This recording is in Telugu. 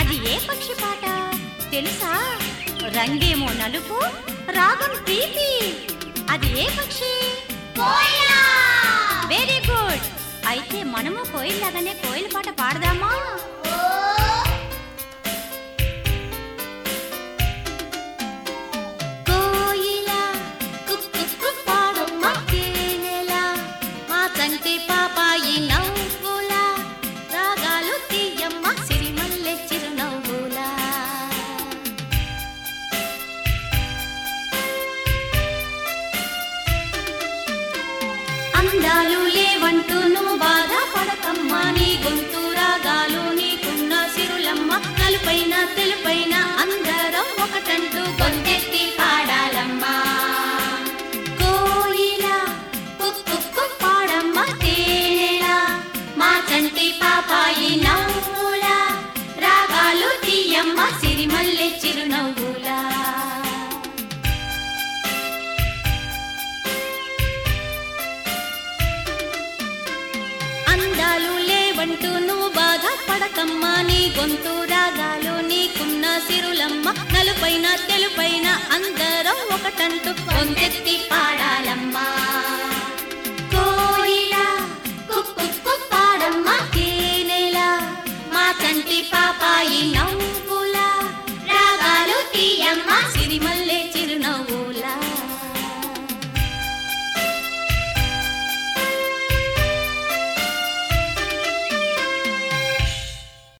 అది ఏ పక్షి పాట తెలుసా? రంగేమో నలుపు, రాగం ప్రీతి. అది ఏ పక్షి? కోయిల. Very good. అయితే మనము కోయిల్లాగానే కోయిల పాట పాడదామా? కోయిల కుక్కు పాడమ్మ తేనెల, మా కంటి పాపాయి నవ్వుల, రాగాలు తీయమ్మ సిరిమల్లె చిరునవ్వుల. అందాలు లేవంటూ నువ్వు బాధపడకమ్మ, నీ గొంతు రాగాలు నీకున్న సిరులమ్మ. నలుపైన తెలుపైన అందరం ఒకటంటూ గొంతెత్తి పాడాలమ్మా. కోయిల కుక్కు పాడమ్మ తేనెల, మా చంటి పాపాయి నవ్వుల, రాగాలు తీయమ్మ సిరిమల్లె చిరునవ్వుల. అందాలు లేవంటూ నువ్వు బాధపడకమ్మ, నీ గొంతు రాగాలు నీకున్న సిరులమ్మ. నలుపైన తెలుపైన అందరం ఒకటంటూ గొంతెత్తి